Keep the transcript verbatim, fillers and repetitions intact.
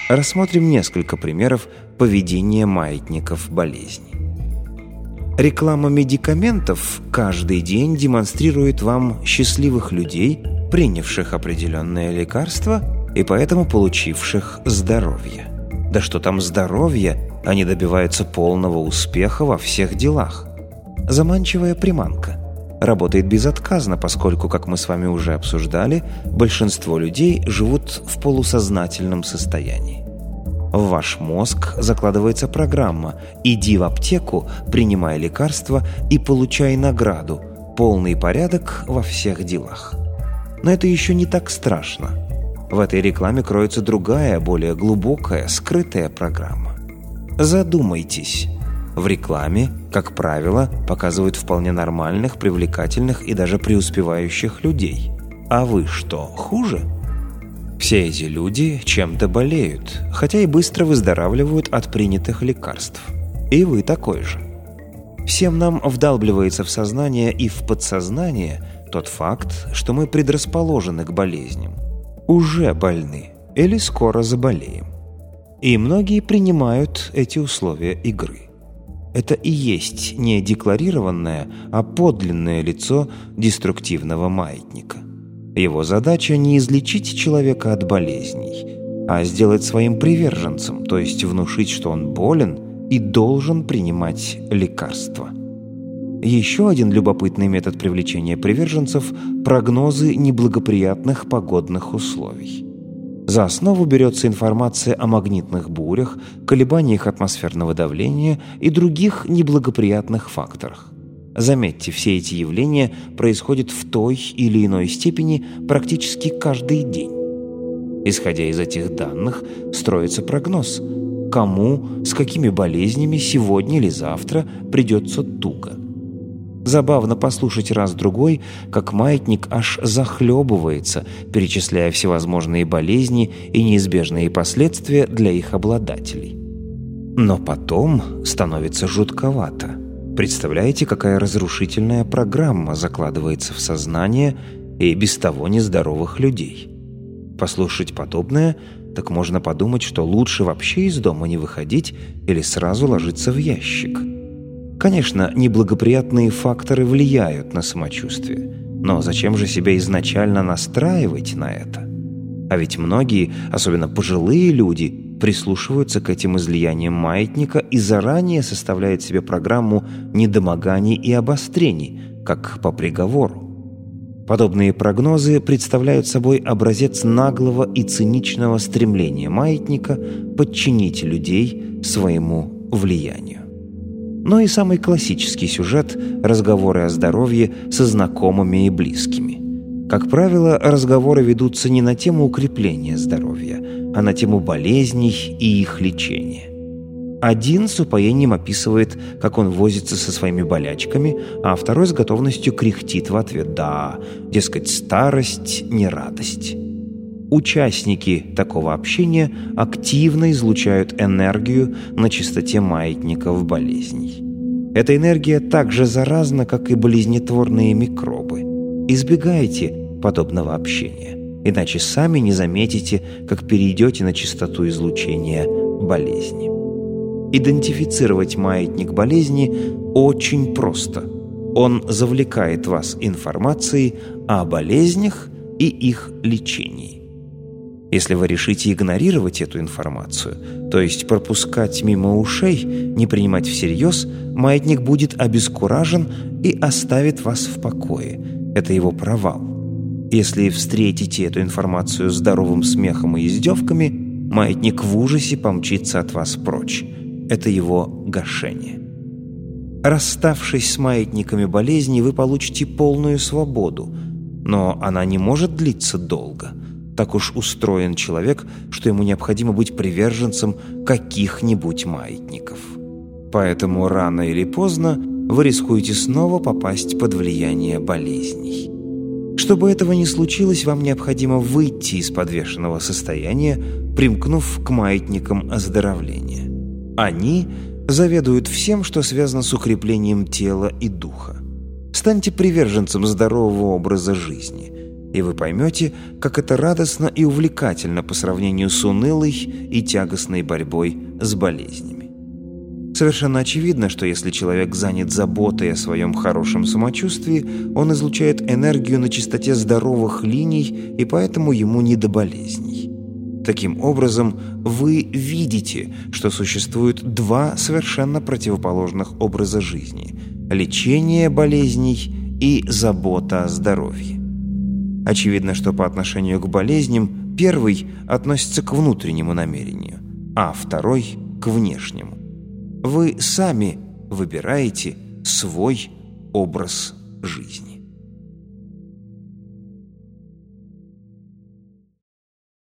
Рассмотрим несколько примеров поведения маятников болезни. Реклама медикаментов каждый день демонстрирует вам счастливых людей, принявших определенное лекарство и поэтому получивших здоровье. Да что там здоровье, они добиваются полного успеха во всех делах. Заманчивая приманка. Работает безотказно, поскольку, как мы с вами уже обсуждали, большинство людей живут в полусознательном состоянии. В ваш мозг закладывается программа «Иди в аптеку, принимай лекарства и получай награду. Полный порядок во всех делах». Но это еще не так страшно. В этой рекламе кроется другая, более глубокая, скрытая программа. Задумайтесь. В рекламе, как правило, показывают вполне нормальных, привлекательных и даже преуспевающих людей. А вы что, хуже? Все эти люди чем-то болеют, хотя и быстро выздоравливают от принятых лекарств. И вы такой же. Всем нам вдалбливается в сознание и в подсознание тот факт, что мы предрасположены к болезням, уже больны или скоро заболеем. И многие принимают эти условия игры. Это и есть не декларированное, а подлинное лицо деструктивного маятника. Его задача не излечить человека от болезней, а сделать своим приверженцем, то есть внушить, что он болен и должен принимать лекарства. Еще один любопытный метод привлечения приверженцев – прогнозы неблагоприятных погодных условий. За основу берется информация о магнитных бурях, колебаниях атмосферного давления и других неблагоприятных факторах. Заметьте, все эти явления происходят в той или иной степени практически каждый день. Исходя из этих данных, строится прогноз, кому, с какими болезнями сегодня или завтра придется туго. Забавно послушать раз-другой, как маятник аж захлебывается, перечисляя всевозможные болезни и неизбежные последствия для их обладателей. Но потом становится жутковато. Представляете, какая разрушительная программа закладывается в сознание и без того нездоровых людей? Послушать подобное, так можно подумать, что лучше вообще из дома не выходить или сразу ложиться в ящик. Конечно, неблагоприятные факторы влияют на самочувствие, но зачем же себя изначально настраивать на это? А ведь многие, особенно пожилые люди, прислушиваются к этим излияниям маятника и заранее составляют себе программу недомоганий и обострений, как по приговору. Подобные прогнозы представляют собой образец наглого и циничного стремления маятника подчинить людей своему влиянию. Но и самый классический сюжет – разговоры о здоровье со знакомыми и близкими. Как правило, разговоры ведутся не на тему укрепления здоровья, а на тему болезней и их лечения. Один с упоением описывает, как он возится со своими болячками, а второй с готовностью кряхтит в ответ «да», дескать, старость не радость. Участники такого общения активно излучают энергию на частоте маятников болезней. Эта энергия так же заразна, как и болезнетворные микробы. Избегайте подобного общения, иначе сами не заметите, как перейдете на частоту излучения болезни. Идентифицировать маятник болезни очень просто. Он завлекает вас информацией о болезнях и их лечении. Если вы решите игнорировать эту информацию, то есть пропускать мимо ушей, не принимать всерьез, маятник будет обескуражен и оставит вас в покое. Это его провал. Если встретите эту информацию здоровым смехом и издевками, маятник в ужасе помчится от вас прочь. Это его гашение. Расставшись с маятниками болезни, вы получите полную свободу, но она не может длиться долго. Так уж устроен человек, что ему необходимо быть приверженцем каких-нибудь маятников. Поэтому рано или поздно вы рискуете снова попасть под влияние болезней. Чтобы этого не случилось, вам необходимо выйти из подвешенного состояния, примкнув к маятникам оздоровления. Они заведуют всем, что связано с укреплением тела и духа. Станьте приверженцем здорового образа жизни. и вы поймете, как это радостно и увлекательно по сравнению с унылой и тягостной борьбой с болезнями. Совершенно очевидно, что если человек занят заботой о своем хорошем самочувствии, он излучает энергию на частоте здоровых линий, и поэтому ему не до болезней. Таким образом, вы видите, что существует два совершенно противоположных образа жизни – лечение болезней и забота о здоровье. Очевидно, что по отношению к болезням первый относится к внутреннему намерению, а второй – к внешнему. Вы сами выбираете свой образ жизни.